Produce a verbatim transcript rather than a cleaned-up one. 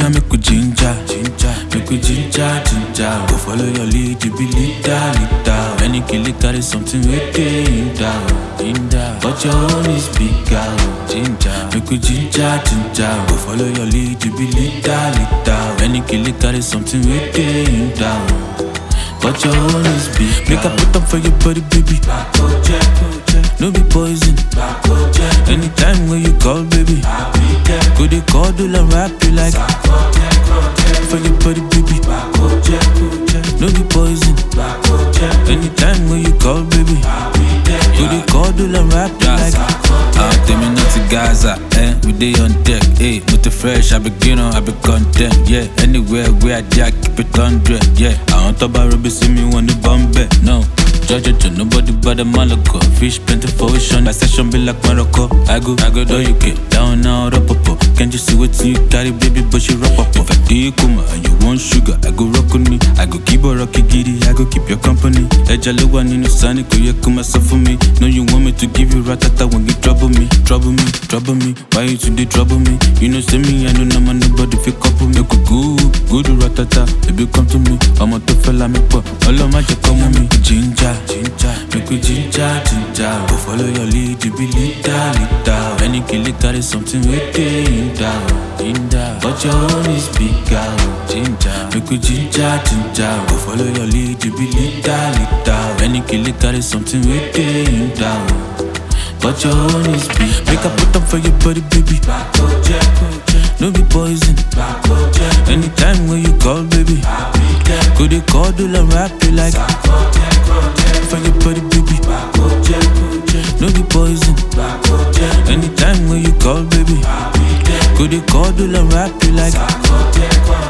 now make we ginger, ginger, make we ginger, ginger. Go follow your lead, you be leader, leader. Any kill it carry something with it in down, in down. But your own is bigger, ginger. Make we ginger, ginger. Go follow your lead, you be leader, leader. Any kill it carry something with it in down. But your own is big. Make a put up for your body, baby. No be poison. Anytime when you call, baby. Could they call, do la rap you like? For your body, baby. No be poison. Anytime when you call, baby. Could they call, do la rap you like? Ah, tell me not to Gaza, eh? We dey on deck, eh? With the fresh, I begin on, I be content, yeah. Anywhere where I dey, I keep it hundred, yeah. I want to buy Ruby, see me when the bomb back, no. Judge it, nobody but the Malaco. Fish plenty for ocean, my session be like Morocco. I go, I go, do you get down now, up up up. Can't you see what you carry, baby, but you rock up up. If I do you come and you want sugar, I go rock on me. I go keep a rocky giddy, I go keep your company. Ejale one in the sunny, go you come myself for me. No, you want me to give you ratata when you trouble me, trouble me, trouble me. Why you today trouble me? You know, see me, I know no man, nobody feel couple me. Go good, good ratata, baby come to me. I'm a tough fella, me pop. All of my just come with me, ginger. Ginger, make we ginger, ginger. Go follow your lead, you be leader, leader. Any kill it carry something with it in down, in down. But your own is bigger, ginger. Make we ginger, ginger. Go follow your lead, you be leader, leader. Any kill it carry something with it in down. But your own is big. Make a put up for your body, baby. No be poison. Anytime when you call, baby. Could they call, do la rap you like? For your body, baby. No be poison. Anytime when you call, baby. Could they call, do la rap you like?